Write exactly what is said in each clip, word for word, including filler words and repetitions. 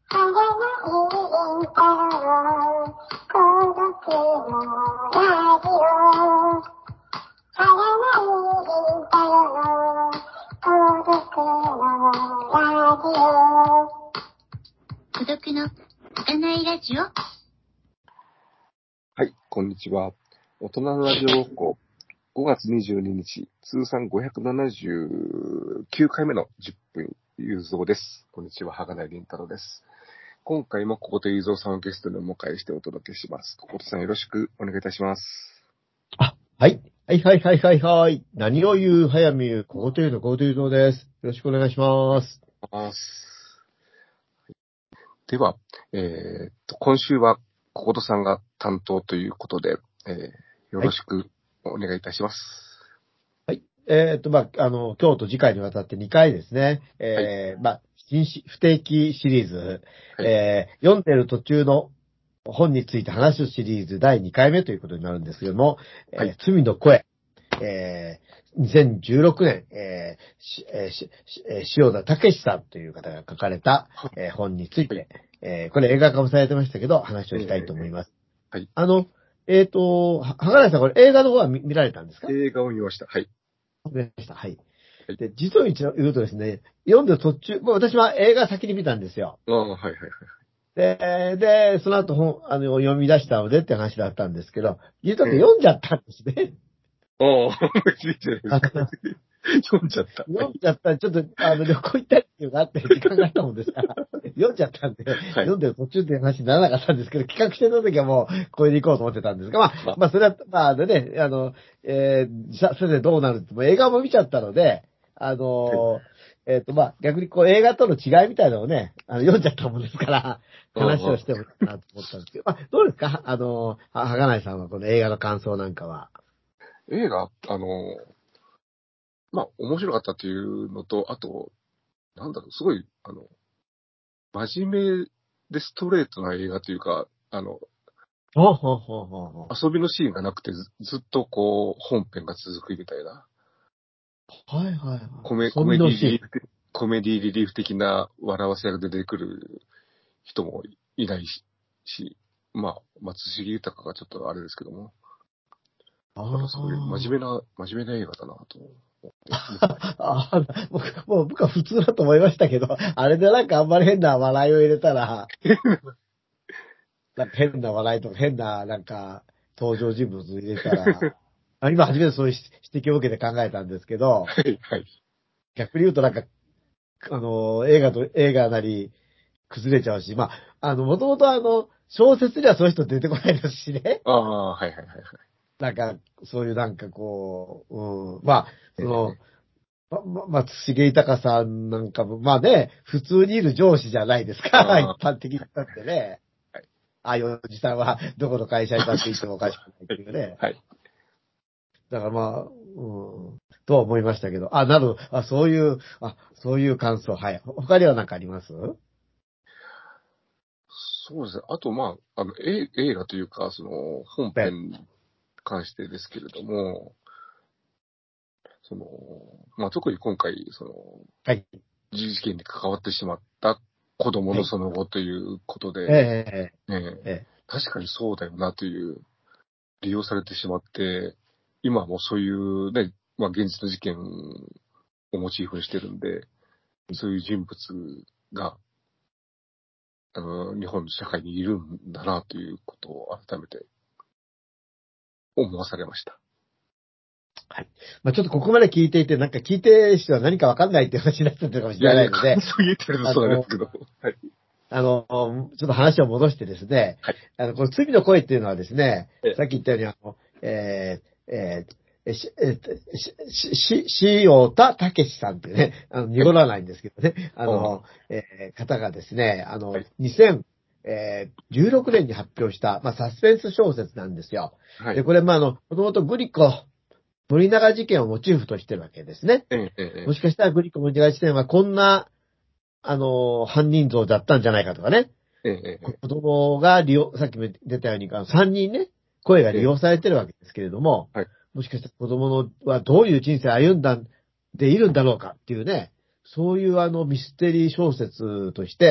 孤独の儚いラジオ。 はい、こんにちは。大人のラジオごっこごがつにじゅうににち通算ごひゃくななじゅうきゅうかいめのじゅっぷん有造です。こんにちは、羽賀林太郎です。今回もここと有造さんをゲストにお迎えしてお届けします。こことさんよろしくお願いいたします。 あ、はい。はいはいはいはいはい。何を言う、早見ゆう、ここというの、ここというぞです。よろしくお願いします。 では、えー、っと、今週はこことさんが担当ということで、えー、よろしくお願いいたします。 はい。えー、っと、まあ、あの、今日と次回にわたってにかいですね。えー、はい、まあ、新し不定期シリーズ、はい、えー、読んでる途中の本について話すシリーズだいにかいめということになるんですけども、はい、えー、罪の声、えー、にせんじゅうろくねん、えーしえーしえー、塩田武さんという方が書かれた、えー、本について、はい、えー、これ映画化もされてましたけど、話をしたいと思います。えー、はい。あの、えっ、ー、と、はがらさん、これ映画の方は 見, 見られたんですか？ 映画を見ました。はい。 見ました。はい。はい、で、実を言うとですね、読んで途中、もう私は映画先に見たんですよ。 ああ、はいはいはい。 で、で、その後本、あの、読み出したのでって話だったんですけど、実は読んじゃったんですね。 ああ、いいじゃないですか。読んじゃった。 読んじゃった。ちょっと、あの、旅行行ったりっていうのがあって、時間があったもんですから、読んじゃったんで、はい、読んでる途中っていう話にならなかったんですけど、企画してた時はもう、これで行こうと思ってたんですが、まあ、まあ、それは、まあ、でね、あの、えー、さ、それでどうなるって、もう映画も見ちゃったので、あの、はい、えっ、ー、と、まあ、逆にこう、映画との違いみたいなのをね、あの、読んじゃったもんですから、話をしてもいいかなと思ったんですけど、まあ、どうですか？あの、はがないさんはこの映画の感想なんかは。 映画、あの、まあ、面白かったっていうのと、あと、なんだろう、すごい、あの、真面目でストレートな映画というか、あの、 ほうほうほうほうほう、 遊びのシーンがなくてず、ずっとこう、本編が続くみたいな。 はいはいはい。 コメ、コメディリリーフ、コメディリリーフ的な笑わせが出てくる人もいないし、しまあ、松重豊がちょっとあれですけども。だからすごい真面目な、真面目な映画だなと思って。 あ僕もう僕は普通だと思いましたけど、あれでなんかあんまり変な笑いを入れたら、なんか変な笑いとか変ななんか登場人物入れたら、今初めてそういう指摘を受けて考えたんですけど、 はいはい、 逆に言うとなんか、あの、映画と映画なり崩れちゃうし、まあ、あの、もともとあの、小説にはそういう人出てこないですしね。 ああ、はいはいはいはい。 なんか、そういうなんかこう、うん、まあ、その、ま、ま、松重豊さんなんかも、まあね、普通にいる上司じゃないですか、一般的にだってね。はい、ああいうおじさんは、どこの会社に立っていってもおかしくないっていうね。はい。だからまあ、うん、とは思いましたけど、あ、なるほど、あ、そういう、あ、そういう感想、はい。他には何かあります？ そうですね。あと、まあ、あの、映画というか、その、本編に関してですけれども、その、まあ、特に今回、その、はい。事件に関わってしまった子供のその後ということで、はい、ええねええ、確かにそうだよなという、利用されてしまって、今はもうそういうね、まあ、現実の事件をモチーフにしてるんで、そういう人物が、あの、日本の社会にいるんだなということを改めて思わされました。はい。 まあ、ちょっとここまで聞いていて、なんか聞いてる人は何かわかんないっていう話になってるかもしれないので。いやいや、 そう言ってるとそうなんですけど。はい。 あの、ちょっと話を戻してですね。はい。あの、この罪の声っていうのはですね、さっき言ったように、あの、えー、えー、えし、えし、し、しおたたけしさんっていうね、あの、濁らないんですけどね、あの、えー、方がですね、あの、にせんじゅうろくねんに発表した、まあ、サスペンス小説なんですよ。はい。で、これ、まあ、あの、もともとグリコ、森永事件をモチーフとしてるわけですね。ええ、もしかしたらグリコ森永事件はこんな、あの、犯人像だったんじゃないかとかね。ええ、子供が利用、さっきも出たように、さんにんね、声が利用されてるわけですけれども、はい、もしかしたら子供のはどういう人生を歩んだんでいるんだろうかっていうね、そういうあのミステリー小説として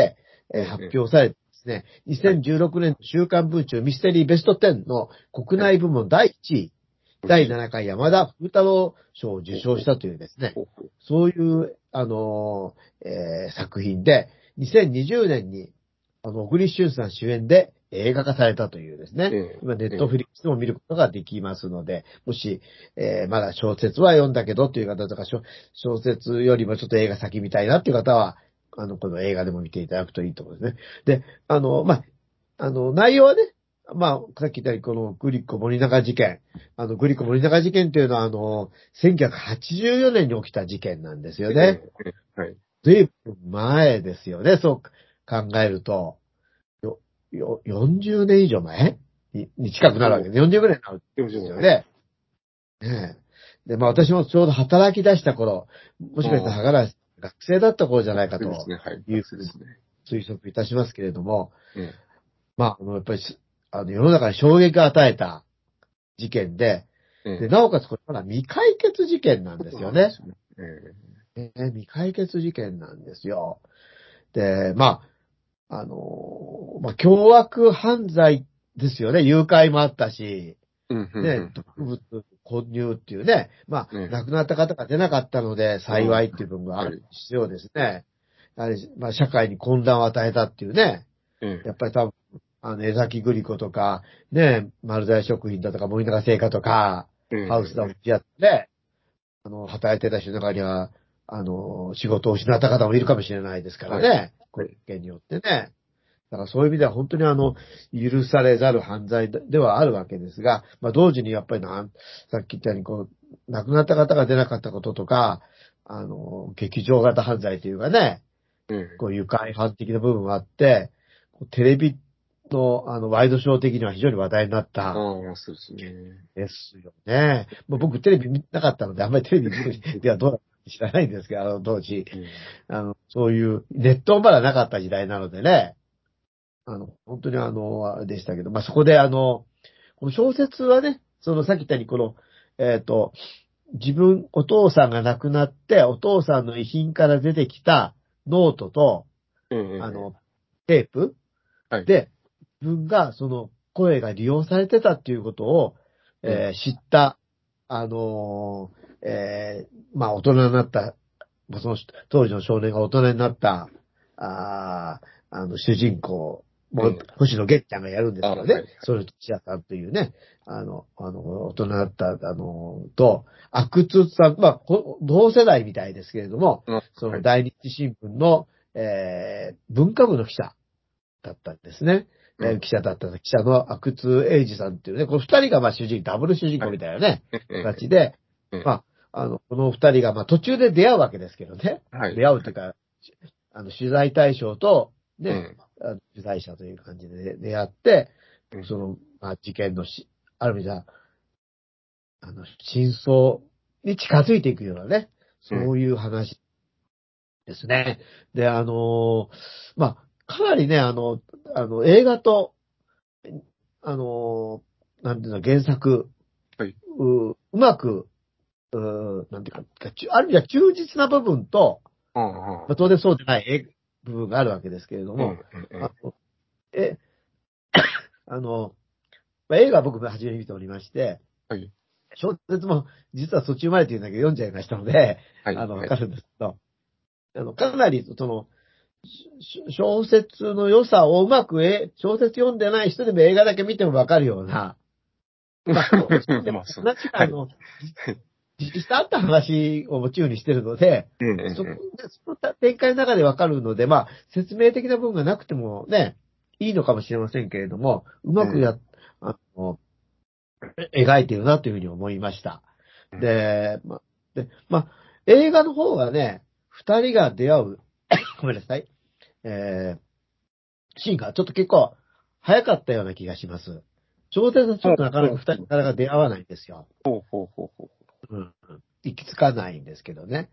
えー、発表されてですね、にせんじゅうろくねん週刊文春ミステリーベストじゅうの国内部門だいいちい、だいななかい山田風太郎賞を受賞したというですね、そういう、あのーえー、作品で、にせんにじゅうねんに、あの、小栗旬さん主演で映画化されたというですね、今ネットフリックスでも見ることができますので、もし、えー、まだ小説は読んだけどっていう方とか、小説よりもちょっと映画先見たいなっていう方は、あの、この映画でも見ていただくといいと思うんですね。で、あの、まあ、あの、内容はね、まあ、さっき言ったように、このグリコ森永事件。あの、グリコ森永事件っていうのは、あの、せんきゅうひゃくはちじゅうよねんに起きた事件なんですよね。 はい。 ずいぶん前ですよね、そう考えると。よ、よ、よんじゅうねん以上前にに近くなるわけです。よんじゅうぐらいになるんですよね。ねえ。で、まあ私もちょうど働き出した頃、もしかしたら原学生だった頃じゃないかというふうに推測いたしますけれども、まあ、あの、やっぱり、あの、世の中に衝撃を与えた事件で、で、なおかつこれまだ未解決事件なんですよね。ね、未解決事件なんですよ。で、まあ、あの、まあ、凶悪犯罪ですよね。誘拐もあったし、ね、毒物混入っていうね、まあ、亡くなった方が出なかったので幸いっていう部分がある必要ですね。やはり、まあ、社会に混乱を与えたっていうね。やっぱり多分、あの、江崎グリコとか、ね、丸大食品だとか、森永製菓とか、ハウスダウンやってね、あの、働いてた人の中には、あの、仕事を失った方もいるかもしれないですからね。これ件によってね。だからそういう意味では本当にあの、許されざる犯罪ではあるわけですが、まあ同時にやっぱりなん、さっき言ったようにこう、亡くなった方が出なかったこととか、あの、劇場型犯罪というかね、こう、愉快犯的な部分があって、テレビの、あの、ワイドショー的には非常に話題になった。 ああ、そうですね。 ですよね。まあ、僕テレビ見なかったので、あんまりテレビではどうだった知らないんですけど、あの当時、うん、あの、そういうネットもまだなかった時代なのでね、あの、本当にあの、あれでしたけど、まあ、そこであの、この小説はね、そのさっき言ったようにこの、えっと、自分、お父さんが亡くなって、お父さんの遺品から出てきたノートと、 うんうん、 あの、テープ、はい、で、自分がその声が利用されてたっていうことを、えー、知った、あのー、えー、まあ、大人になった、その当時の少年が大人になった、ああの、主人公、もう、星野源ちゃんがやるんですけどね、はいはい、それと千谷さんというね、あの、あの、大人になった、あの、と、阿久津さん、まあ、同世代みたいですけれども、はい、その大日新聞の、えー、文化部の記者だったんですね。うん、えー、記者だった記者の阿久津英二さんっていうね、この二人がまあ主人、ダブル主人公みたいなね、はい、形で、まあ、あの、この二人がまあ途中で出会うわけですけどね。はい、出会うというか、あの、取材対象と、ね、うん、取材者という感じで出会って、うん、その、まあ、事件のし、ある意味じゃ、あの、真相に近づいていくようなね、そういう話ですね。うん、で、あの、まあ、かなりね、あの、あの、映画と、あの、なんていうの、原作、はい、う, うまく、うなんていうか、ある意味は忠実な部分と、うんうん、まあ、当然そうでない部分があるわけですけれども、うんうんうん、あのえ、あの、まあ、映画は僕が初めに見ておりまして、はい、小説も実は途中までというんだけど読んじゃいましたので、はい、あの、わかるんですけど、あの、かなり、その、小説の良さをうまく、え、小説読んでない人でも映画だけ見てもわかるような、まあ、でも、同じあの、実際あった話をモチーフにしてるので、うんうんうん、そこその展開の中でわかるので、まあ、説明的な部分がなくてもね、いいのかもしれませんけれども、うまくや、うん、あの、描いてるなというふうに思いました。で、まあ、で、まあ、映画の方はね、二人が出会う、ごめんなさい、えー、シーンがちょっと結構早かったような気がします。小説はちょっとなかなか二人なかなか出会わないんですよ。 ほうほうほうほう。 うん。行き着かないんですけどね。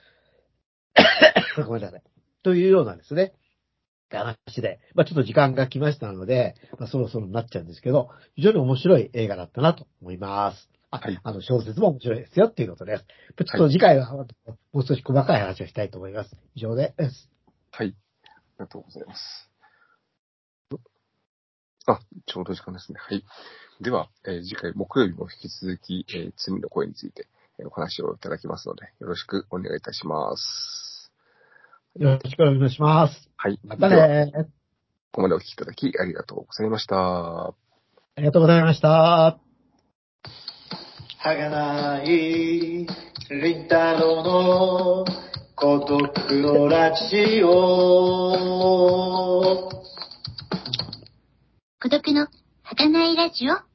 ごめんなさい。というようなですね、話で、まあちょっと時間が来ましたので、まあそろそろなっちゃうんですけど、非常に面白い映画だったなと思います。あ、はい、あの小説も面白いですよっていうことです。ちょっと次回はもう少し細かい話をしたいと思います。以上です。 はい。 がとうございます。あ、ちょうど時間ですね。はい。では、えー、次回木曜日も引き続き、えー、罪の声について、えー、お話をいただきますので、よろしくお願いいたします。 よろしくお願いします。 はい。 またねー。 ここまでお聞きいただきありがとうございました。ありがとうございました。 儚い林太郎の孤独のラジオ。 孤独の儚いラジオ。